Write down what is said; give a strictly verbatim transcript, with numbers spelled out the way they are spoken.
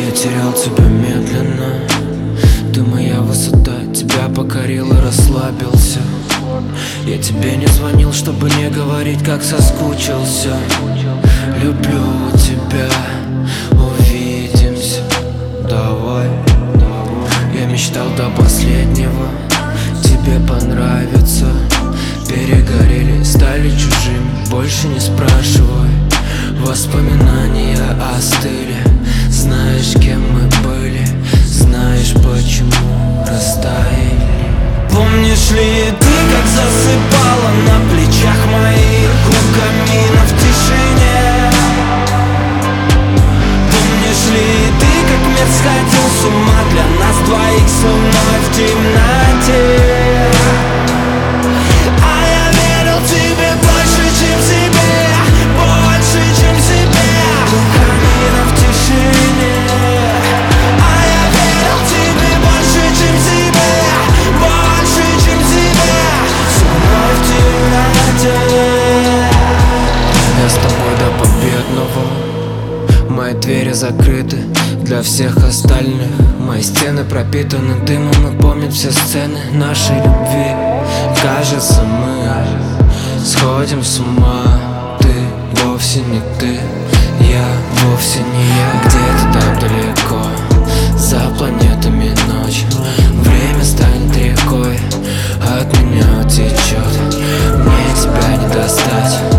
Я терял тебя медленно, ты моя высота, тебя покорил и расслабился. Я тебе не звонил, чтобы не говорить, как соскучился. Люблю тебя, увидимся, давай. Я мечтал до последнего, тебе понравится. Перегорели, стали чужими, больше не спрашивай. Воспоминания остыли, знаешь, кем мы были, знаешь, почему растаяли. Помнишь ли ты, как засыпала на плечах моих у камина в тишине? Помнишь ли ты, как мир сходил с ума для нас двоих с луной в темноте? А я верил тебе больше, чем себе, больше, чем себе, у камина в тишине. А я верил тебе больше, чем себе, больше, чем себе, с луной в темноте. Я с тобой до победного, мои двери закрыты для всех остальных. Мои стены пропитаны дымом и помнят все сцены нашей любви. Кажется, мы сходим с ума. Ты вовсе не ты, я вовсе не я. Где-то там далеко, за планетами ночь, время станет рекой, от меня утечет, мне тебя не достать.